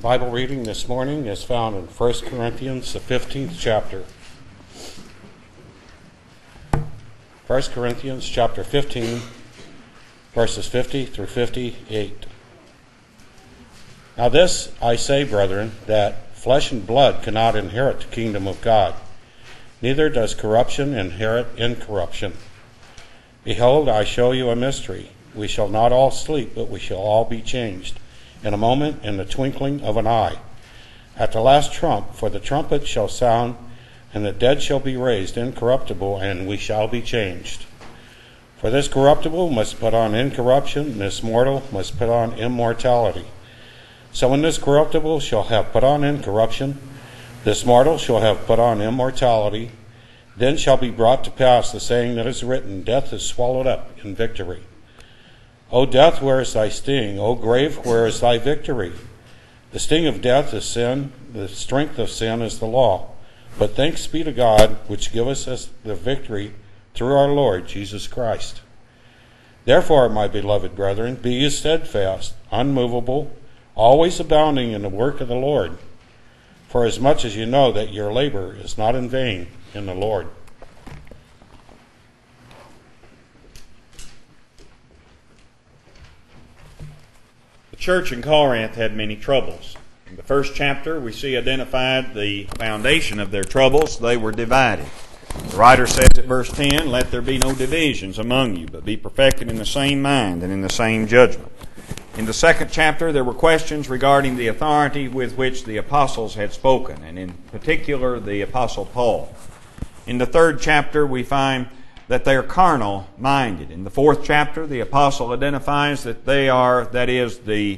Bible reading this morning is found in 1 Corinthians, the 15th chapter. 1 Corinthians chapter 15, verses 50 through 58. Now this I say, brethren, that flesh and blood cannot inherit the kingdom of God, neither does corruption inherit incorruption. Behold, I show you a mystery. We shall not all sleep, but we shall all be changed, in a moment, in the twinkling of an eye. At the last trump, for the trumpet shall sound, and the dead shall be raised incorruptible, and we shall be changed. For this corruptible must put on incorruption, and this mortal must put on immortality. So when this corruptible shall have put on incorruption, this mortal shall have put on immortality, then shall be brought to pass the saying that is written, Death is swallowed up in victory. O death, where is thy sting? O grave, where is thy victory? The sting of death is sin, the strength of sin is the law. But thanks be to God, which giveth us the victory through our Lord Jesus Christ. Therefore, my beloved brethren, be ye steadfast, unmovable, always abounding in the work of the Lord, for as much as you know that your labor is not in vain in the Lord. The church in Corinth had many troubles. In the first chapter, we see identified the foundation of their troubles. They were divided. The writer says at verse 10, Let there be no divisions among you, but be perfected in the same mind and in the same judgment. In the second chapter, there were questions regarding the authority with which the apostles had spoken, and in particular, the apostle Paul. In the third chapter, we find that they are carnal-minded. In the fourth chapter, the apostle identifies that the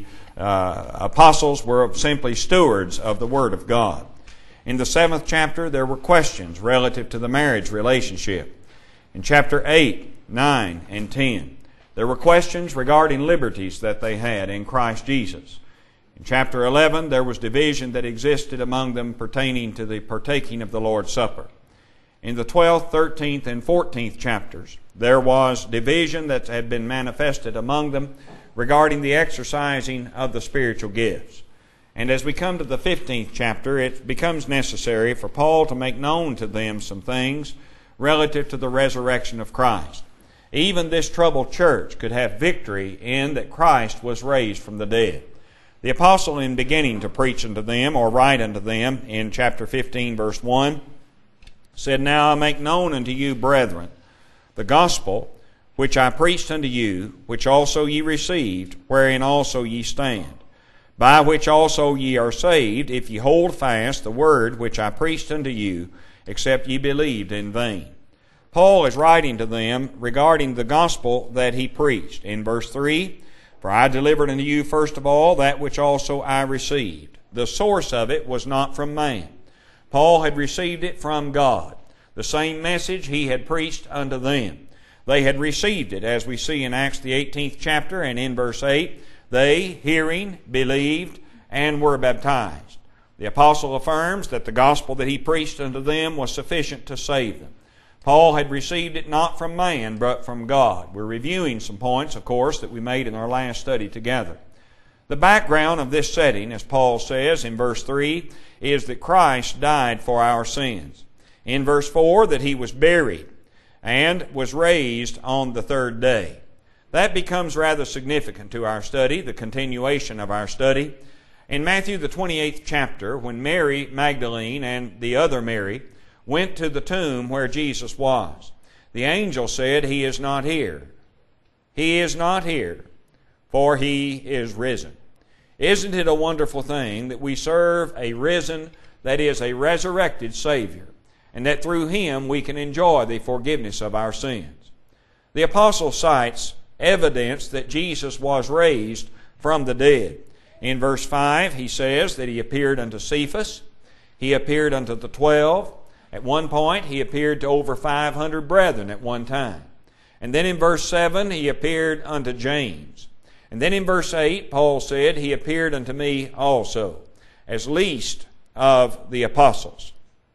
apostles were simply stewards of the Word of God. In the seventh chapter, there were questions relative to the marriage relationship. In chapter 8, 9, and 10, there were questions regarding liberties that they had in Christ Jesus. In chapter 11, there was division that existed among them pertaining to the partaking of the Lord's Supper. In the 12th, 13th, and 14th chapters, there was division that had been manifested among them regarding the exercising of the spiritual gifts. And as we come to the 15th chapter, it becomes necessary for Paul to make known to them some things relative to the resurrection of Christ. Even this troubled church could have victory in that Christ was raised from the dead. The apostle, in beginning to preach unto them, or write unto them, in chapter 15, verse 1, said, Now I make known unto you, brethren, the gospel which I preached unto you, which also ye received, wherein also ye stand, by which also ye are saved, if ye hold fast the word which I preached unto you, except ye believed in vain. Paul is writing to them regarding the gospel that he preached. In verse 3, For I delivered unto you first of all that which also I received. The source of it was not from man. Paul had received it from God. The same message he had preached unto them. They had received it, as we see in Acts the 18th chapter, and in verse 8, they, hearing, believed, and were baptized. The apostle affirms that the gospel that he preached unto them was sufficient to save them. Paul had received it not from man, but from God. We're reviewing some points, of course, that we made in our last study together. The background of this setting, as Paul says in verse 3, is that Christ died for our sins. In verse 4, that he was buried and was raised on the third day. That becomes rather significant to our study, the continuation of our study. In Matthew the 28th chapter, when Mary Magdalene and the other Mary went to the tomb where Jesus was, the angel said, He is not here. He is not here, for He is risen. Isn't it a wonderful thing that we serve a risen, that is, a resurrected Savior, and that through Him we can enjoy the forgiveness of our sins? The apostle cites evidence that Jesus was raised from the dead. In verse 5, he says that He appeared unto Cephas, He appeared unto the 12. At one point, He appeared to over 500 brethren at one time. And then in verse 7, He appeared unto James. And then in verse 8, Paul said, He appeared unto me also, as least of the apostles.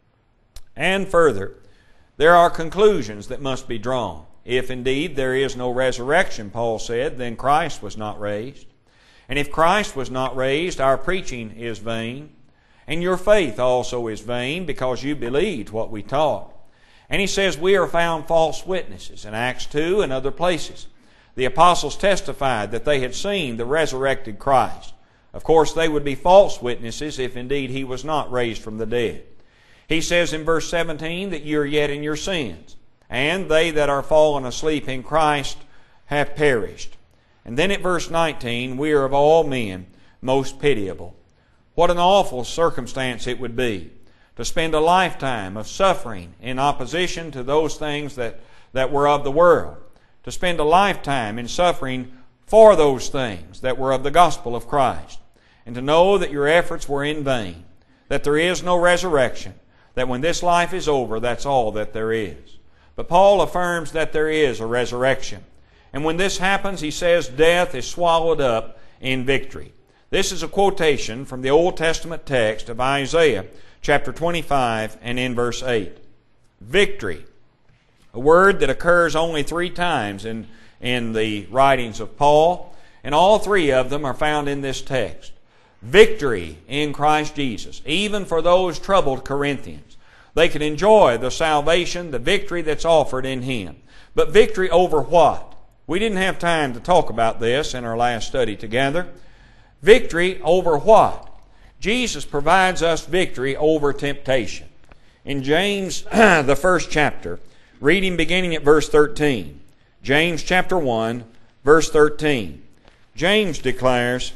And further, there are conclusions that must be drawn. If indeed there is no resurrection, Paul said, then Christ was not raised. And if Christ was not raised, our preaching is vain, and your faith also is vain, because you believed what we taught. And he says we are found false witnesses in Acts 2 and other places. The apostles testified that they had seen the resurrected Christ. Of course, they would be false witnesses if indeed he was not raised from the dead. He says in verse 17 that you are yet in your sins, and they that are fallen asleep in Christ have perished. And then at verse 19, we are of all men most pitiable. What an awful circumstance it would be to spend a lifetime of suffering in opposition to those things that were of the world, to spend a lifetime in suffering for those things that were of the gospel of Christ, and to know that your efforts were in vain, that there is no resurrection, that when this life is over, that's all that there is. But Paul affirms that there is a resurrection. And when this happens, he says, death is swallowed up in victory. This is a quotation from the Old Testament text of Isaiah chapter 25 and in verse 8. Victory, a word that occurs only 3 times in the writings of Paul, and all 3 of them are found in this text. Victory in Christ Jesus, even for those troubled Corinthians. They can enjoy the salvation, the victory that's offered in Him. But victory over what? We didn't have time to talk about this in our last study together. Victory over what? Jesus provides us victory over temptation. In James, the 1st chapter, reading beginning at verse 13. James chapter 1, verse 13. James declares,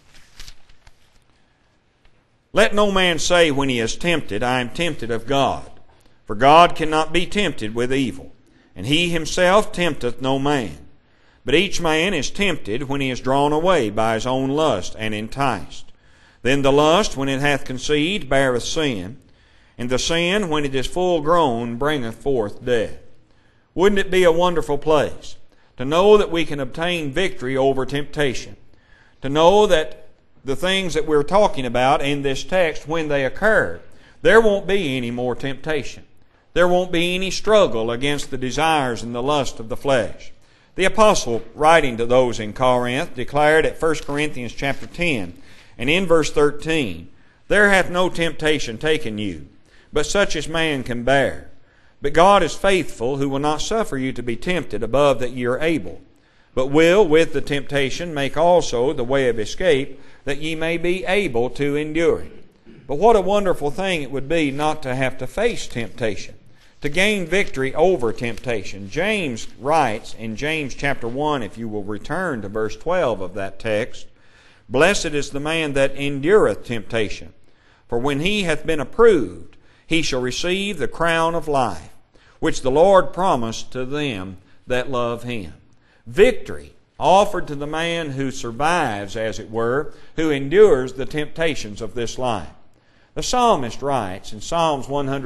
let no man say when he is tempted, I am tempted of God. For God cannot be tempted with evil, and He Himself tempteth no man. But each man is tempted when he is drawn away by his own lust and enticed. Then the lust, when it hath conceived, beareth sin, and the sin, when it is full grown, bringeth forth death. Wouldn't it be a wonderful place to know that we can obtain victory over temptation? To know that the things that we're talking about in this text, when they occur, there won't be any more temptation. There won't be any struggle against the desires and the lust of the flesh. The apostle, writing to those in Corinth, declared at 1 Corinthians chapter 10 and in verse 13, there hath no temptation taken you, but such as man can bear. But God is faithful, who will not suffer you to be tempted above that ye are able, but will with the temptation make also the way of escape, that ye may be able to endure it. But what a wonderful thing it would be not to have to face temptation, to gain victory over temptation. James writes in James chapter 1, if you will return to verse 12 of that text, blessed is the man that endureth temptation, for when he hath been approved, he shall receive the crown of life, which the Lord promised to them that love Him. Victory offered to the man who survives, as it were, who endures the temptations of this life. The psalmist writes in Psalms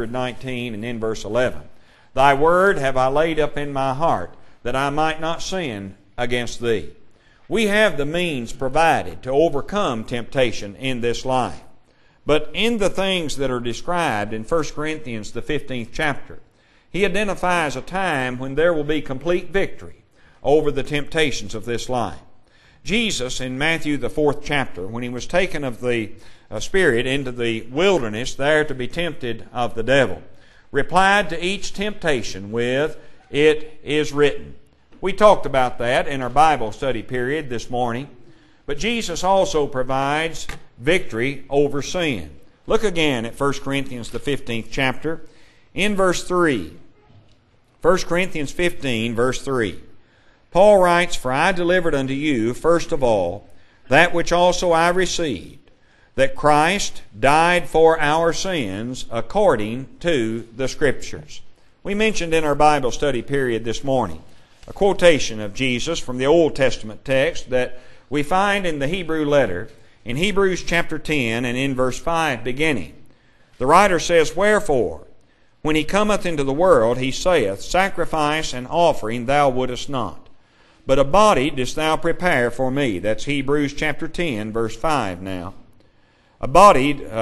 119 and in verse 11, Thy word have I laid up in my heart, that I might not sin against Thee. We have the means provided to overcome temptation in this life. But in the things that are described in 1 Corinthians, the 15th chapter, he identifies a time when there will be complete victory over the temptations of this life. Jesus, in Matthew, the 4th chapter, when He was taken of the Spirit into the wilderness there to be tempted of the devil, replied to each temptation with, It is written. We talked about that in our Bible study period this morning. But Jesus also provides victory over sin. Look again at 1 Corinthians, the 15th chapter, in verse 3. 1 Corinthians 15, verse 3. Paul writes, For I delivered unto you, first of all, that which also I received, that Christ died for our sins according to the Scriptures. We mentioned in our Bible study period this morning a quotation of Jesus from the Old Testament text that we find in the Hebrew letter in Hebrews chapter 10 and in verse 5 beginning. The writer says, Wherefore, when He cometh into the world, He saith, Sacrifice and offering thou wouldest not, but a body didst thou prepare for me. That's Hebrews chapter 10, verse 5 now. But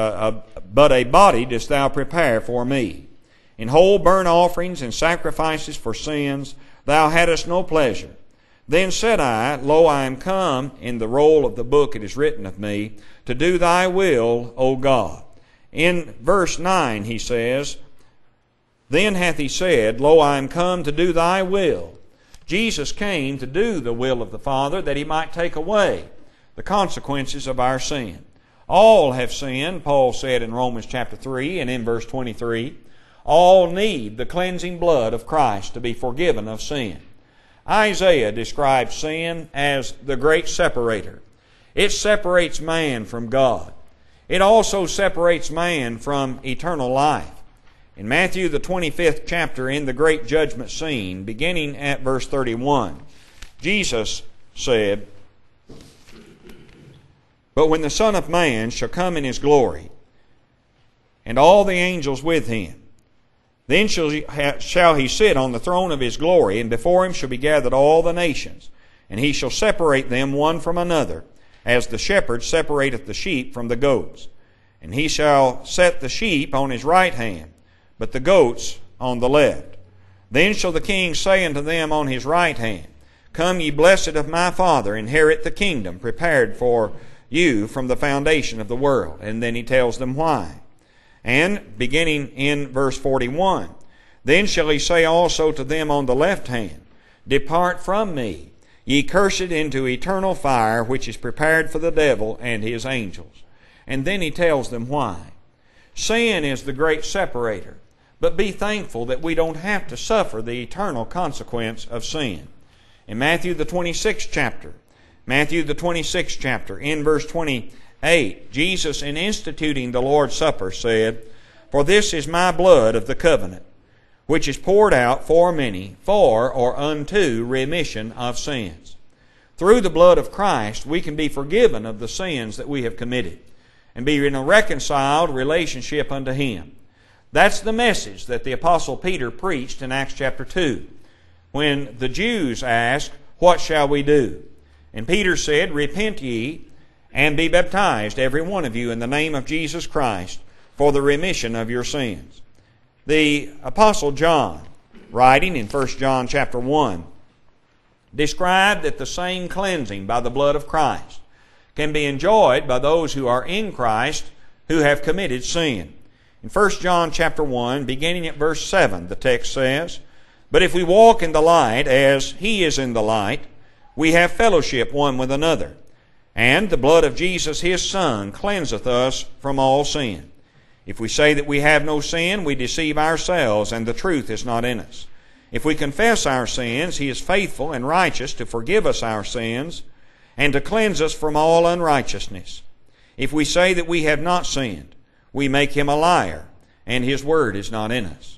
a body didst thou prepare for me. In whole burnt offerings and sacrifices for sins thou hadst no pleasure. Then said I, Lo, I am come, in the roll of the book it is written of me, to do thy will, O God. In verse 9 he says, Then hath he said, Lo, I am come to do thy will. Jesus came to do the will of the Father, that he might take away the consequences of our sin. All have sinned, Paul said in Romans chapter 3 and in verse 23. All need the cleansing blood of Christ to be forgiven of sin. Isaiah describes sin as the great separator. It separates man from God. It also separates man from eternal life. In Matthew the 25th chapter, in the great judgment scene, beginning at verse 31, Jesus said, But when the Son of Man shall come in his glory, and all the angels with him, then shall he sit on the throne of his glory, and before him shall be gathered all the nations. And he shall separate them one from another, as the shepherd separateth the sheep from the goats. And he shall set the sheep on his right hand, but the goats on the left. Then shall the king say unto them on his right hand, Come, ye blessed of my Father, inherit the kingdom prepared for you from the foundation of the world. And then he tells them why. And beginning in verse 41, Then shall he say also to them on the left hand, Depart from me, ye cursed, into eternal fire, which is prepared for the devil and his angels. And then he tells them why. Sin is the great separator, but be thankful that we don't have to suffer the eternal consequence of sin. In Matthew the 26th chapter, in verse 28, Jesus, in instituting the Lord's Supper, said, For this is my blood of the covenant, which is poured out for many, for or unto remission of sins. Through the blood of Christ, we can be forgiven of the sins that we have committed, and be in a reconciled relationship unto Him. That's the message that the Apostle Peter preached in Acts chapter 2, when the Jews asked, What shall we do? And Peter said, Repent ye, and be baptized, every one of you, in the name of Jesus Christ, for the remission of your sins. The Apostle John, writing in 1 John chapter 1, described that the same cleansing by the blood of Christ can be enjoyed by those who are in Christ who have committed sin. In 1 John chapter 1, beginning at verse 7, the text says, But if we walk in the light as He is in the light, we have fellowship one with another. And the blood of Jesus His Son cleanseth us from all sin. If we say that we have no sin, we deceive ourselves, and the truth is not in us. If we confess our sins, He is faithful and righteous to forgive us our sins, and to cleanse us from all unrighteousness. If we say that we have not sinned, we make Him a liar, and His word is not in us.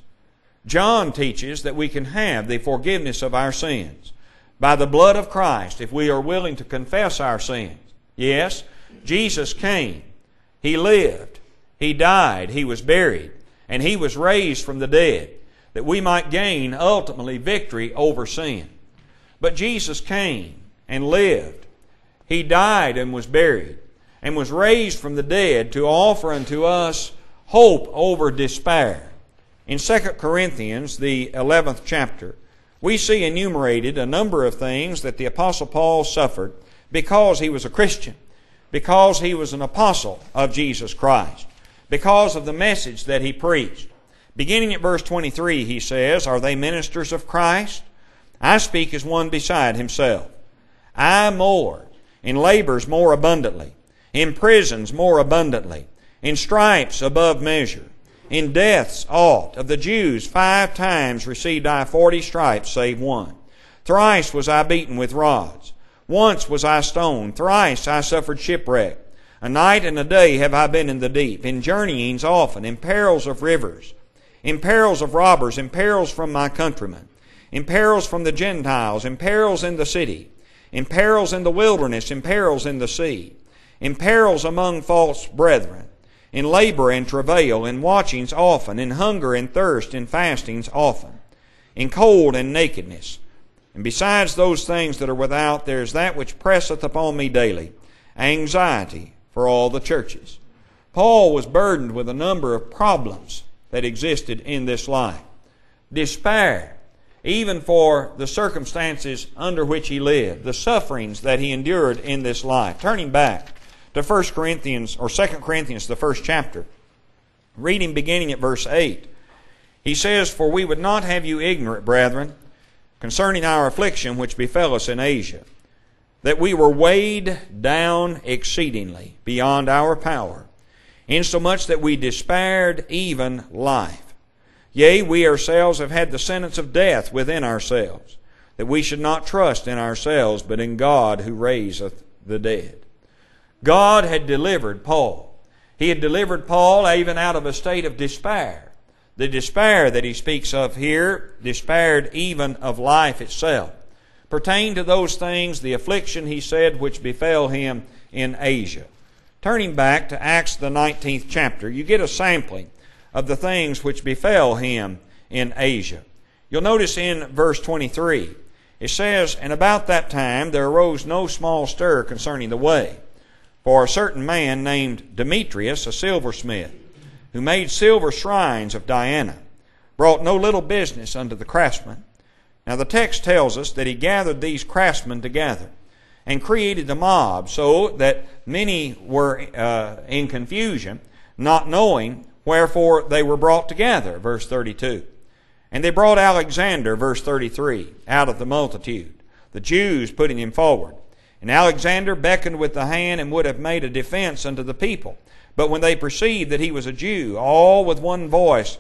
John teaches that we can have the forgiveness of our sins by the blood of Christ if we are willing to confess our sins. Yes, Jesus came. He lived. He died. He was buried. And He was raised from the dead, that we might gain ultimately victory over sin. But Jesus came and lived. He died and was buried, and was raised from the dead to offer unto us hope over despair. In 2 Corinthians, the 11th chapter, we see enumerated a number of things that the Apostle Paul suffered because he was a Christian, because he was an apostle of Jesus Christ, because of the message that he preached. Beginning at verse 23, he says, Are they ministers of Christ? I speak as one beside himself. I more, in labors more abundantly, in prisons more abundantly, in stripes above measure, in deaths oft. Of the Jews 5 times received I 40 stripes, save one. Thrice was I beaten with rods. Once was I stoned. Thrice I suffered shipwreck. A night and a day have I been in the deep, in journeyings often, in perils of rivers, in perils of robbers, in perils from my countrymen, in perils from the Gentiles, in perils in the city, in perils in the wilderness, in perils in the sea, in perils among false brethren, in labor and travail, in watchings often, in hunger and thirst, in fastings often, in cold and nakedness. And besides those things that are without, there is that which presseth upon me daily, anxiety for all the churches. Paul was burdened with a number of problems that existed in this life. Despair even for the circumstances under which he lived, the sufferings that he endured in this life. Turning back to 1 Corinthians or 2 Corinthians, the first chapter, reading beginning at verse 8, he says, "For we would not have you ignorant, brethren, concerning our affliction which befell us in Asia, that we were weighed down exceedingly beyond our power, insomuch that we despaired even life. Yea, we ourselves have had the sentence of death within ourselves, that we should not trust in ourselves, but in God who raiseth the dead." God had delivered Paul. He had delivered Paul even out of a state of despair. The despair that he speaks of here, despaired even of life itself, pertained to those things, the affliction, he said, which befell him in Asia. Turning back to Acts the 19th chapter, you get a sampling of the things which befell him in Asia. You'll notice in verse 23, it says, "And about that time there arose no small stir concerning the way. For a certain man named Demetrius, a silversmith, who made silver shrines of Diana, brought no little business unto the craftsmen." Now the text tells us that he gathered these craftsmen together and created a mob, so that many were in confusion, not knowing wherefore they were brought together, verse 32. "And they brought Alexander," verse 33, "out of the multitude, the Jews putting him forward. And Alexander beckoned with the hand and would have made a defense unto the people. But when they perceived that he was a Jew, all with one voice,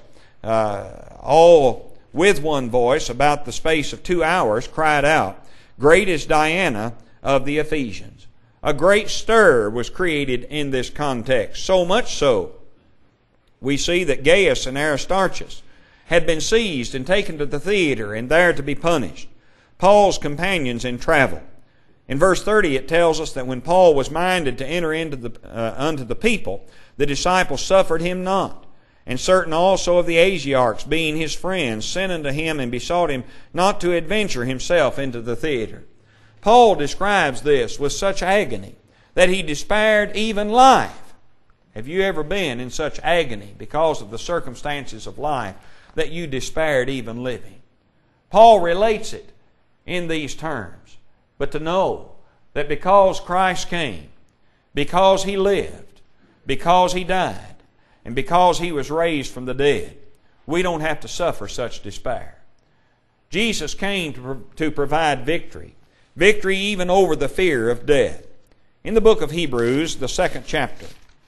about the space of 2 hours, cried out, Great is Diana of the Ephesians." A great stir was created in this context, so much so, we see that Gaius and Aristarchus had been seized and taken to the theater and there to be punished, Paul's companions in travel. In verse 30 it tells us that when Paul was minded to enter into unto the people, the disciples suffered him not. And certain also of the Asiarchs, being his friends, sent unto him and besought him not to adventure himself into the theater. Paul describes this with such agony that he despaired even life. Have you ever been in such agony because of the circumstances of life that you despaired even living? Paul relates it in these terms. But to know that because Christ came, because He lived, because He died, and because He was raised from the dead, we don't have to suffer such despair. Jesus came to provide victory. Victory even over the fear of death. In the book of Hebrews, the 2nd chapter.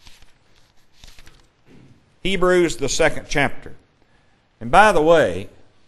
Hebrews, the 2nd chapter. And by the way,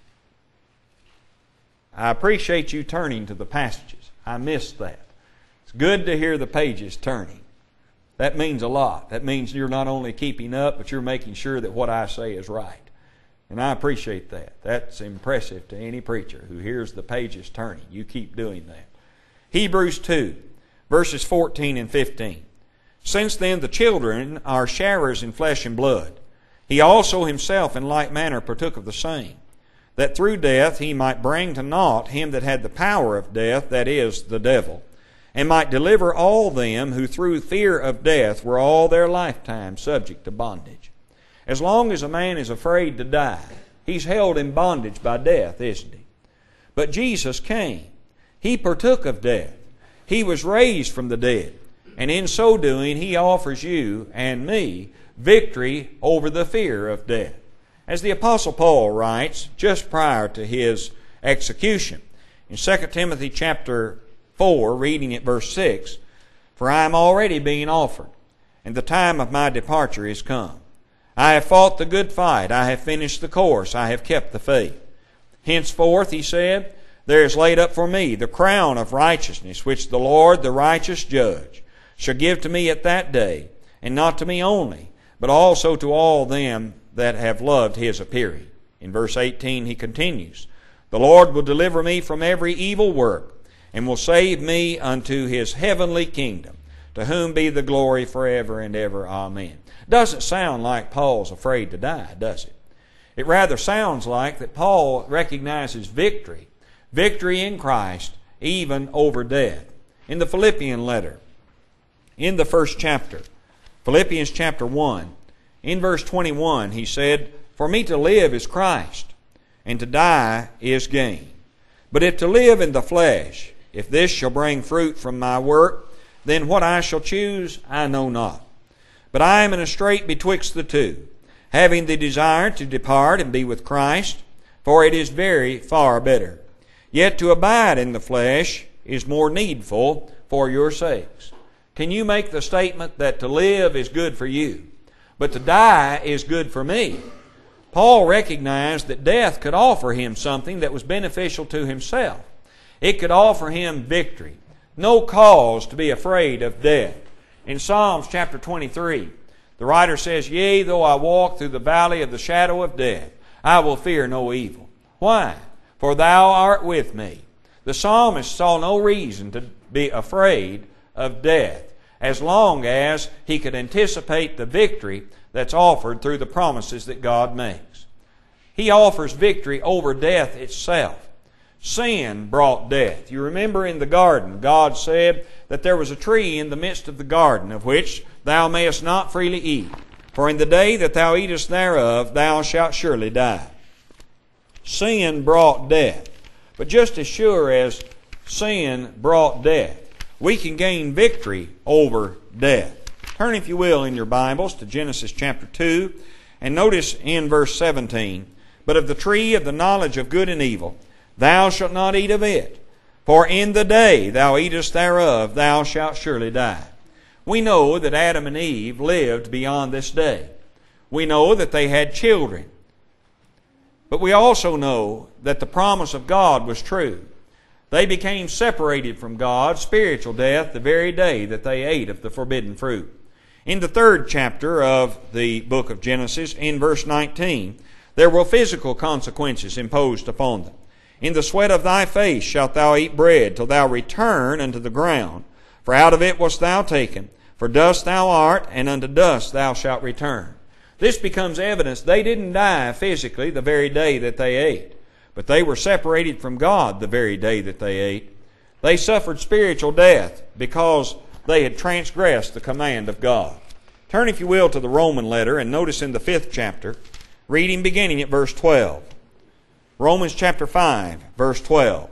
I appreciate you turning to the passages. I missed that. It's good to hear the pages turning. That means a lot. That means you're not only keeping up, but you're making sure that what I say is right. And I appreciate that. That's impressive to any preacher who hears the pages turning. You keep doing that. Hebrews 2, verses 14 and 15. "Since then the children are sharers in flesh and blood, He also Himself in like manner partook of the same, that through death He might bring to naught him that had the power of death, that is, the devil, and might deliver all them who through fear of death were all their lifetime subject to bondage." As long as a man is afraid to die, he's held in bondage by death, isn't he? But Jesus came. He partook of death. He was raised from the dead. And in so doing, He offers you and me victory over the fear of death. As the Apostle Paul writes just prior to his execution, in 2 Timothy chapter 4, reading at verse 6, "For I am already being offered, and the time of my departure is come. I have fought the good fight, I have finished the course, I have kept the faith. Henceforth," he said, "there is laid up for me the crown of righteousness, which the Lord, the righteous judge, shall give to me at that day, and not to me only, but also to all them that have loved His appearing." In verse 18 he continues, "The Lord will deliver me from every evil work, and will save me unto His heavenly kingdom, to whom be the glory forever and ever. Amen." Doesn't sound like Paul's afraid to die, does it? It rather sounds like that Paul recognizes victory in Christ, even over death. In the Philippian letter, in the 1st chapter, Philippians chapter 1, in verse 21, he said, "For me to live is Christ, and to die is gain. But if to live in the flesh, if this shall bring fruit from my work, then what I shall choose I know not. But I am in a strait betwixt the two, having the desire to depart and be with Christ, for it is very far better. Yet to abide in the flesh is more needful for your sakes. Can you make the statement that to live is good for you, but to die is good for me? Paul recognized that death could offer him something that was beneficial to himself. It could offer him victory. No cause to be afraid of death. In Psalms chapter 23, the writer says, Yea, though I walk through the valley of the shadow of death, I will fear no evil. Why? For thou art with me. The psalmist saw no reason to be afraid of death, as long as he could anticipate the victory that's offered through the promises that God makes. He offers victory over death itself. Sin brought death. You remember in the garden, God said that there was a tree in the midst of the garden, of which thou mayest not freely eat. For in the day that thou eatest thereof, thou shalt surely die. Sin brought death. But just as sure as sin brought death, we can gain victory over death. Turn, if you will, in your Bibles to Genesis chapter 2, and notice in verse 17, But of the tree of the knowledge of good and evil, thou shalt not eat of it, for in the day thou eatest thereof, thou shalt surely die. We know that Adam and Eve lived beyond this day. We know that they had children. But we also know that the promise of God was true. They became separated from God, spiritual death, the very day that they ate of the forbidden fruit. In the 3rd chapter of the book of Genesis, in verse 19, there were physical consequences imposed upon them. In the sweat of thy face shalt thou eat bread, till thou return unto the ground. For out of it wast thou taken. For dust thou art, and unto dust thou shalt return. This becomes evidence they didn't die physically the very day that they ate, but they were separated from God the very day that they ate. They suffered spiritual death because they had transgressed the command of God. Turn, if you will, to the Roman letter and notice in the 5th chapter, reading beginning at verse 12. Romans chapter 5, verse 12.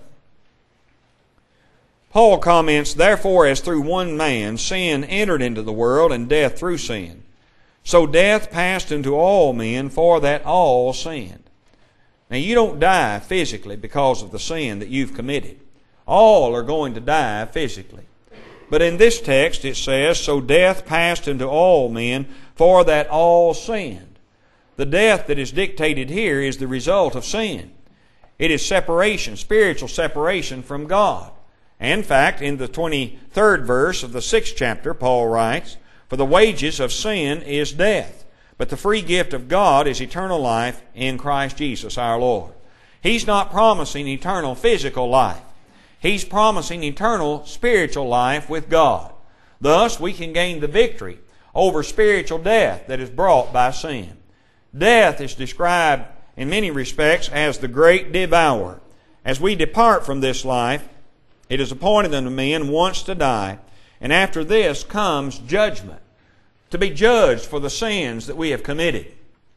Paul comments, Therefore, as through one man sin entered into the world, and death through sin, so death passed into all men, for that all sinned. Now, you don't die physically because of the sin that you've committed. All are going to die physically. But in this text it says, So death passed into all men, for that all sinned. The death that is dictated here is the result of sin. It is separation, spiritual separation from God. In fact, in the 23rd verse of the 6th chapter, Paul writes, For the wages of sin is death, but the free gift of God is eternal life in Christ Jesus our Lord. He's not promising eternal physical life. He's promising eternal spiritual life with God. Thus, we can gain the victory over spiritual death that is brought by sin. Death is described in many respects as the great devourer. As we depart from this life, it is appointed unto men once to die, and after this comes judgment. To be judged for the sins that we have committed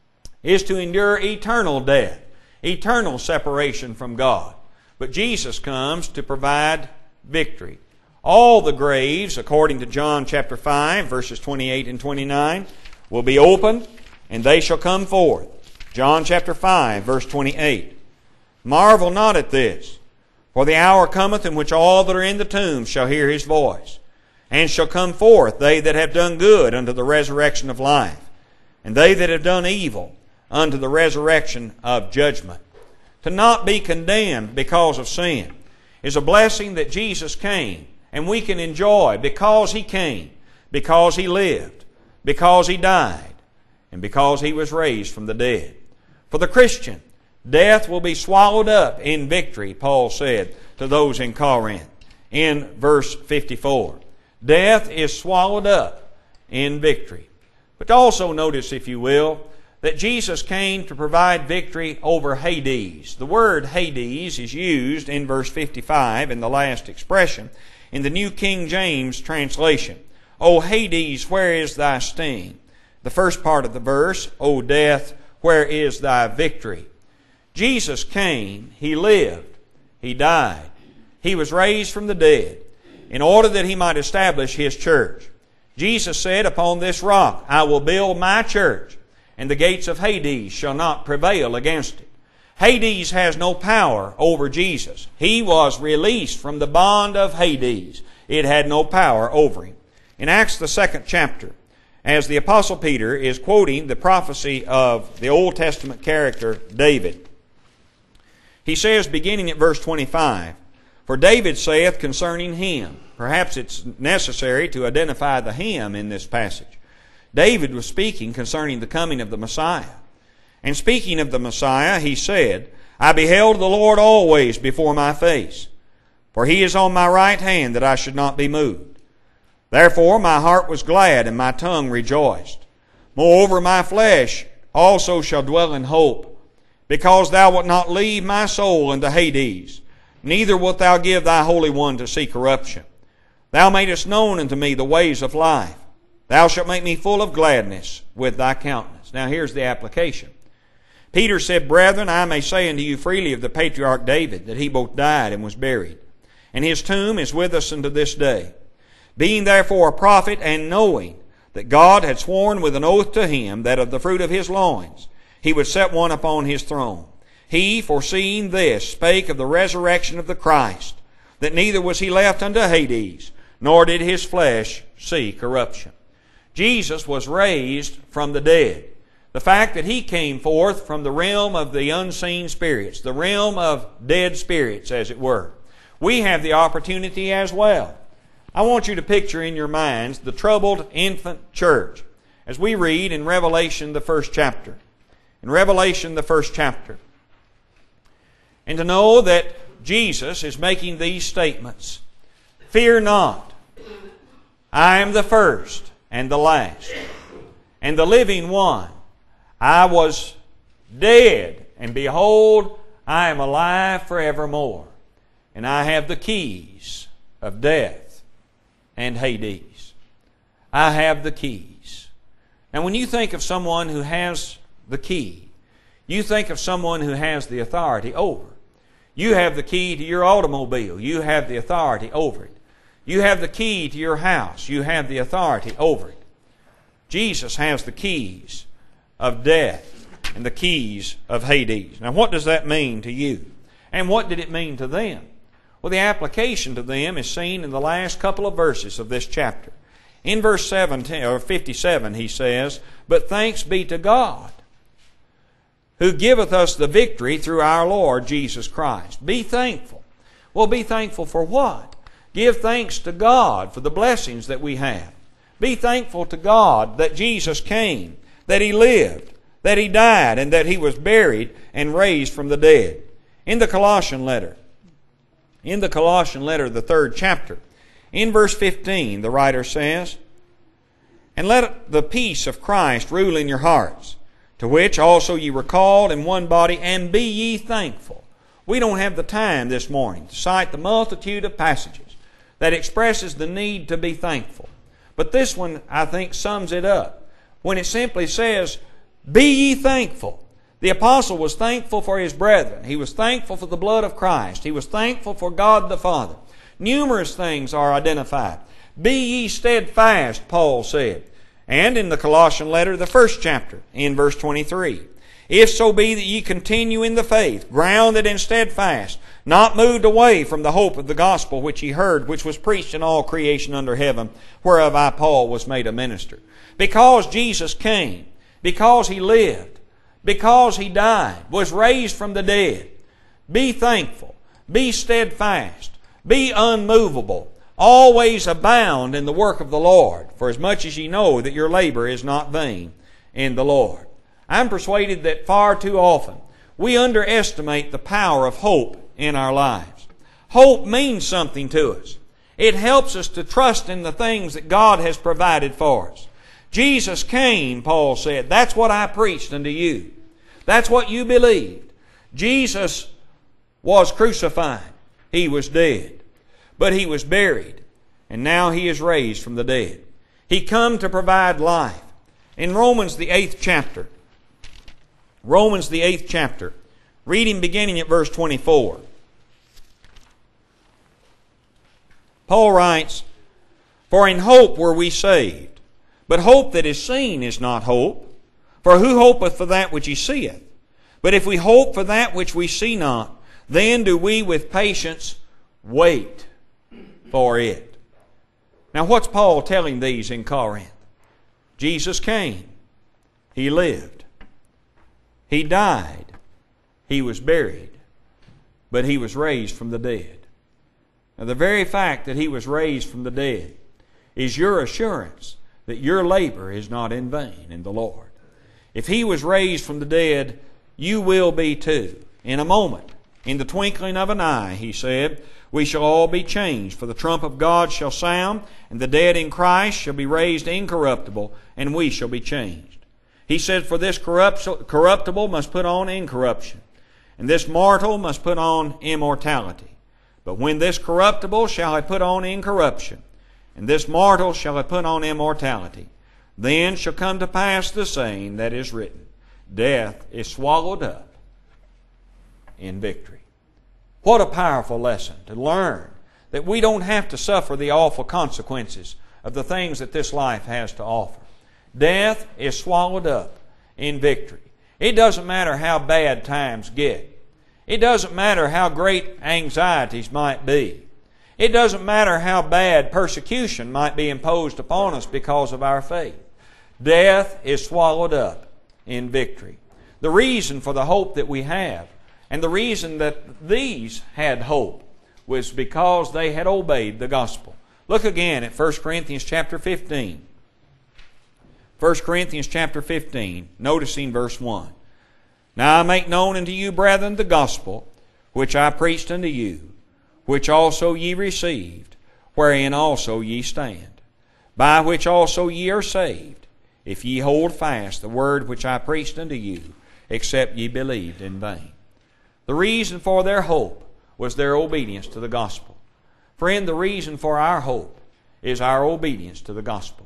is to endure eternal death, eternal separation from God. But Jesus comes to provide victory. All the graves, according to John chapter 5, verses 28 and 29, will be opened, and they shall come forth. John chapter 5, verse 28. Marvel not at this, for the hour cometh in which all that are in the tombs shall hear His voice, and shall come forth they that have done good unto the resurrection of life, and they that have done evil unto the resurrection of judgment. To not be condemned because of sin is a blessing that Jesus came, and we can enjoy because He came, because He lived, because He died, and because He was raised from the dead. For the Christian, death will be swallowed up in victory, Paul said to those in Corinth in verse 54. Death is swallowed up in victory. But also notice, if you will, that Jesus came to provide victory over Hades. The word Hades is used in verse 55 in the last expression in the New King James translation. O Hades, where is thy sting? The first part of the verse, O death, where is thy victory? Jesus came, He lived, He died, He was raised from the dead in order that He might establish His church. Jesus said, "Upon this rock I will build my church, and the gates of Hades shall not prevail against it." Hades has no power over Jesus. He was released from the bond of Hades. It had no power over Him. In Acts the 2nd chapter, as the Apostle Peter is quoting the prophecy of the Old Testament character David, he says, beginning at verse 25, "For David saith concerning Him," perhaps it's necessary to identify the Him in this passage. David was speaking concerning the coming of the Messiah. And speaking of the Messiah, he said, "I beheld the Lord always before my face, for He is on my right hand that I should not be moved. Therefore my heart was glad and my tongue rejoiced. Moreover my flesh also shall dwell in hope, because Thou wilt not leave my soul into Hades, neither wilt Thou give Thy Holy One to see corruption. Thou madest known unto me the ways of life. Thou shalt make me full of gladness with Thy countenance." Now here's the application. Peter said, "Brethren, I may say unto you freely of the patriarch David, that he both died and was buried, and his tomb is with us unto this day. Being therefore a prophet, and knowing that God had sworn with an oath to him that of the fruit of his loins He would set one upon his throne, He, foreseeing this, spake of the resurrection of the Christ, that neither was he left unto Hades, nor did his flesh see corruption." Jesus was raised from the dead. The fact that He came forth from the realm of the unseen spirits, the realm of dead spirits, as it were, we have the opportunity as well. I want you to picture in your minds the troubled infant church as we read in Revelation the 1st chapter. In Revelation the 1st chapter. And to know that Jesus is making these statements. "Fear not, I am the first and the last, and the living one. I was dead, and behold, I am alive forevermore, and I have the keys of death and Hades." I have the keys. Now when you think of someone who has the key, you think of someone who has the authority over. You have the key to your automobile. You have the authority over it. You have the key to your house. You have the authority over it. Jesus has the keys of death and the keys of Hades. Now what does that mean to you? And what did it mean to them? Well, the application to them is seen in the last couple of verses of this chapter. In verse 57 he says, "But thanks be to God, who giveth us the victory through our Lord Jesus Christ." Be thankful. Well, be thankful for what? Give thanks to God for the blessings that we have. Be thankful to God that Jesus came, that He lived, that He died, and that He was buried and raised from the dead. In the Colossian letter, the 3rd chapter, in verse 15, the writer says, "And let the peace of Christ rule in your hearts, to which also ye were called in one body, and be ye thankful." We don't have the time this morning to cite the multitude of passages that expresses the need to be thankful. But this one, I think, sums it up when it simply says, "Be ye thankful." The apostle was thankful for his brethren. He was thankful for the blood of Christ. He was thankful for God the Father. Numerous things are identified. "Be ye steadfast," Paul said. And in the Colossian letter, the 1st chapter, in verse 23, "If so be that ye continue in the faith, grounded and steadfast, not moved away from the hope of the gospel which ye heard, which was preached in all creation under heaven, whereof I, Paul, was made a minister." Because Jesus came, because He lived, because He died, was raised from the dead, be thankful, be steadfast, be unmovable, always abound in the work of the Lord, for as much as ye know that your labor is not vain in the Lord. I'm persuaded that far too often we underestimate the power of hope in our lives. Hope means something to us. It helps us to trust in the things that God has provided for us. Jesus came, Paul said. That's what I preached unto you. That's what you believed. Jesus was crucified. He was dead. But He was buried. And now He is raised from the dead. He come to provide life. In Romans the 8th chapter, Reading beginning at verse 24. Paul writes, "For in hope were we saved. But hope that is seen is not hope. For who hopeth for that which he seeth? But if we hope for that which we see not, then do we with patience wait for it." Now what's Paul telling these in Corinth? Jesus came. He lived. He died. He was buried. But He was raised from the dead. Now the very fact that He was raised from the dead is your assurance that your labor is not in vain in the Lord. If He was raised from the dead, you will be too. In a moment, in the twinkling of an eye, He said, we shall all be changed, for the trump of God shall sound, and the dead in Christ shall be raised incorruptible, and we shall be changed. He said, for this corruptible must put on incorruption, and this mortal must put on immortality. But when this corruptible shall have put on incorruption, and this mortal shall have put on immortality, then shall come to pass the saying that is written, death is swallowed up in victory. What a powerful lesson to learn that we don't have to suffer the awful consequences of the things that this life has to offer. Death is swallowed up in victory. It doesn't matter how bad times get. It doesn't matter how great anxieties might be. It doesn't matter how bad persecution might be imposed upon us because of our faith. Death is swallowed up in victory. The reason for the hope that we have, and the reason that these had hope, was because they had obeyed the gospel. Look again at 1 Corinthians chapter 15. 1 Corinthians chapter 15, noticing verse 1. Now I make known unto you, brethren, the gospel which I preached unto you, which also ye received, wherein also ye stand, by which also ye are saved, if ye hold fast the word which I preached unto you, except ye believed in vain. The reason for their hope was their obedience to the gospel. Friend, the reason for our hope is our obedience to the gospel.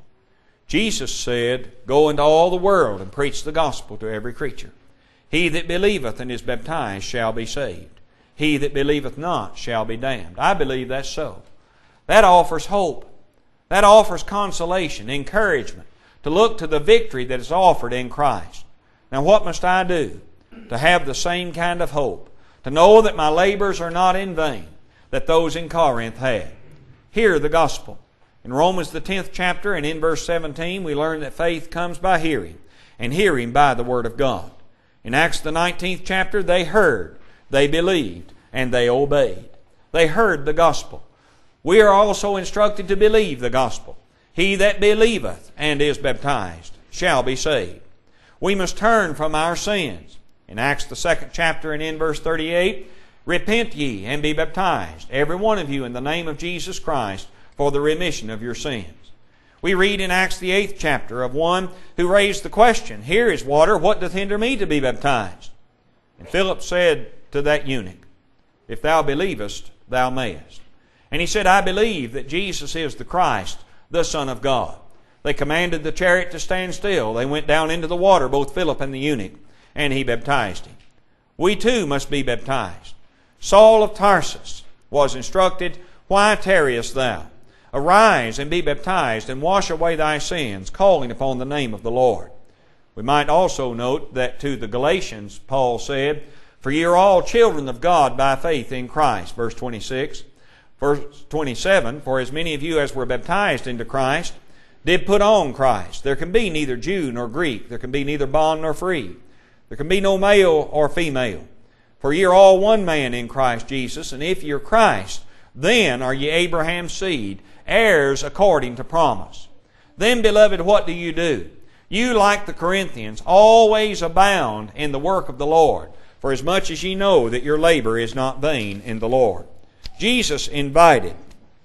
Jesus said, go into all the world and preach the gospel to every creature. He that believeth and is baptized shall be saved. He that believeth not shall be damned. I believe that's so. That offers hope. That offers consolation, encouragement, to look to the victory that is offered in Christ. Now what must I do to have the same kind of hope? To know that my labors are not in vain, that those in Corinth had. Hear the gospel. In Romans the 10th chapter and in verse 17 we learn that faith comes by hearing, and hearing by the word of God. In Acts the 19th chapter they heard, they believed, and they obeyed. They heard the gospel. We are also instructed to believe the gospel. He that believeth and is baptized shall be saved. We must turn from our sins. In Acts the 2nd chapter and in verse 38, repent ye and be baptized, every one of you, in the name of Jesus Christ, for the remission of your sins. We read in Acts the 8th chapter of one who raised the question, here is water, what doth hinder me to be baptized? And Philip said to that eunuch, if thou believest, thou mayest. And he said, I believe that Jesus is the Christ, the Son of God. They commanded the chariot to stand still. They went down into the water, both Philip and the eunuch, and he baptized him. We too must be baptized. Saul of Tarsus was instructed, why tarriest thou? Arise and be baptized and wash away thy sins, calling upon the name of the Lord. We might also note that to the Galatians, Paul said, for ye are all children of God by faith in Christ, verse 26. Verse 27, for as many of you as were baptized into Christ did put on Christ. There can be neither Jew nor Greek. There can be neither bond nor free. There can be no male or female. For ye are all one man in Christ Jesus, and if ye are Christ, then are ye Abraham's seed, heirs according to promise. Then, beloved, what do? You, like the Corinthians, always abound in the work of the Lord, for as much as ye know that your labor is not vain in the Lord. Jesus invited,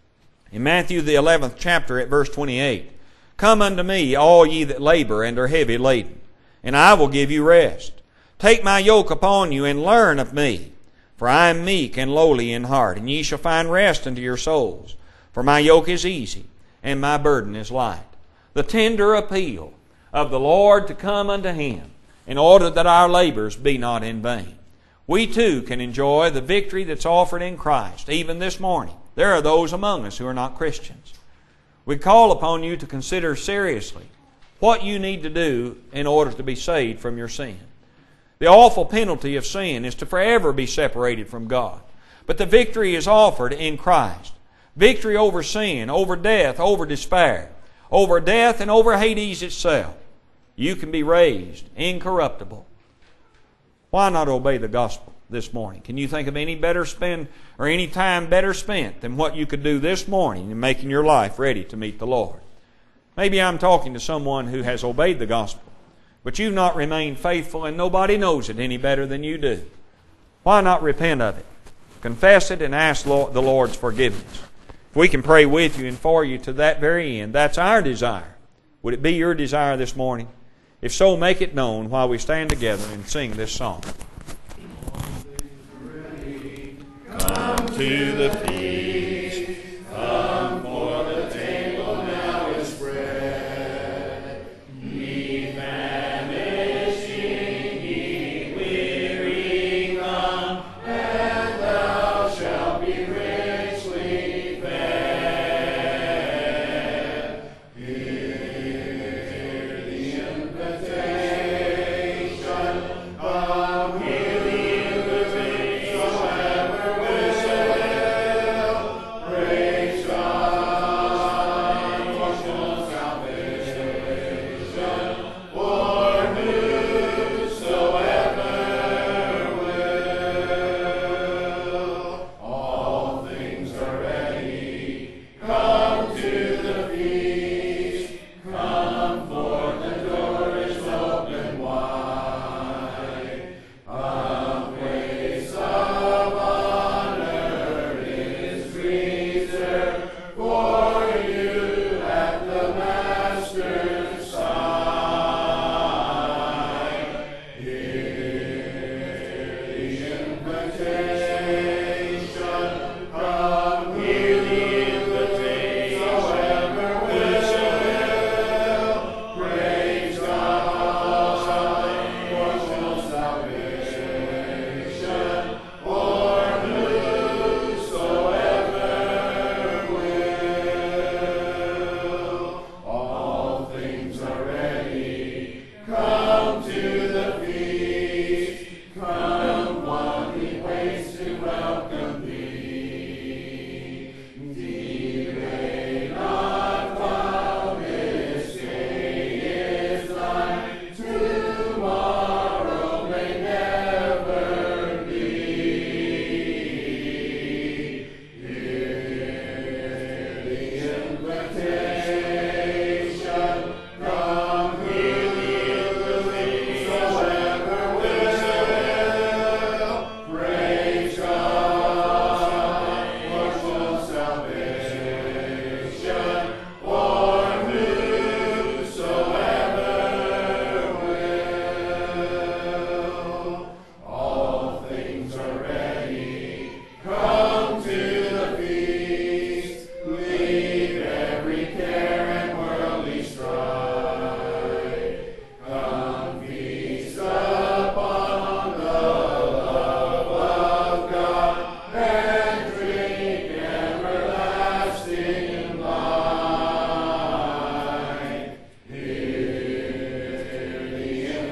in Matthew the 11th chapter at verse 28, come unto me, all ye that labor and are heavy laden, and I will give you rest. Take my yoke upon you and learn of me, for I am meek and lowly in heart, and ye shall find rest unto your souls. For my yoke is easy, and my burden is light. The tender appeal of the Lord to come unto Him, in order that our labors be not in vain. we too can enjoy the victory that's offered in Christ. Even this morning, there are those among us who are not Christians. We call upon you to consider seriously what you need to do in order to be saved from your sin. The awful penalty of sin is to forever be separated from God. But the victory is offered in Christ. Victory over sin, over death, over despair, over death and over Hades itself. You can be raised incorruptible. Why not obey the gospel this morning? Can you think of any time better spent than what you could do this morning in making your life ready to meet the Lord? Maybe I'm talking to someone who has obeyed the gospel, but you've not remained faithful and nobody knows it any better than you do. Why not repent of it? Confess it and ask the Lord's forgiveness. If we can pray with you and for you to that very end, that's our desire. Would it be your desire this morning? If so, make it known while we stand together and sing this song. Come to the feast, come for the table now is spread. Ye famishing, ye weary, come, and thou shalt be richly fed. Hear the invitation, come, hear the invitation, whosoever will. Praise God, for salvation, for whosoever will. All things are ready. Come to the feast. Come, for the door is open wide. A place of honor is reserved for you at the Master's side. Hear the invitation. Come, hear the invitation. Whosoever will. Praise God, for salvation, for whosoever will. All things are ready. Come to the feast. Come, one we waits to welcome thee. Delay not while this day is thine. Tomorrow may never be. Hear the invitation. Come, hear the invitation. Whosoever will. Praise God, for salvation, for whosoever will. All things are ready. Come to the feast. Leave every care and worldly strife. Come feast upon the love of God and drink everlasting life. Hear the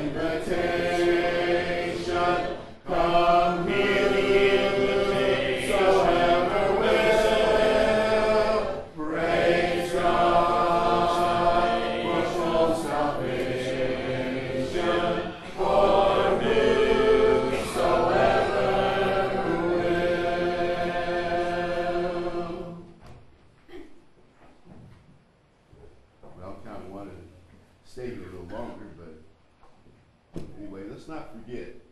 invitation. Come, hear the invitation. Whosoever will. Praise God, for salvation, for whosoever will. Well, kind of wanted to stay here a little longer, but anyway, let's not forget